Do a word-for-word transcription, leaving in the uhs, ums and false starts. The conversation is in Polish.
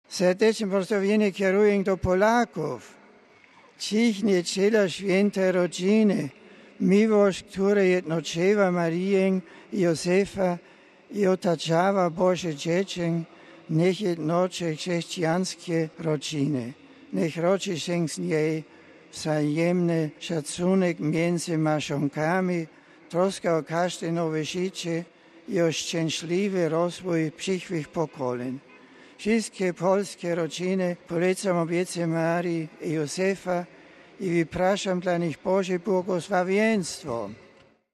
Serdeczne pozdrowienie kieruję do Polaków. Cichnie ciela święte rodziny, miłość, która jednoczyła Marię i Józefa i otaczała Boże dziecię, niech jednoczy chrześcijańskie rodziny. Niech rodzi się z niej wzajemny szacunek między małżonkami, troska o każde nowe życie i o szczęśliwy rozwój przyszłych pokoleń. Wszystkie polskie rodziny polecam obiece Marii i Józefa i wypraszam dla nich Boże błogosławieństwo.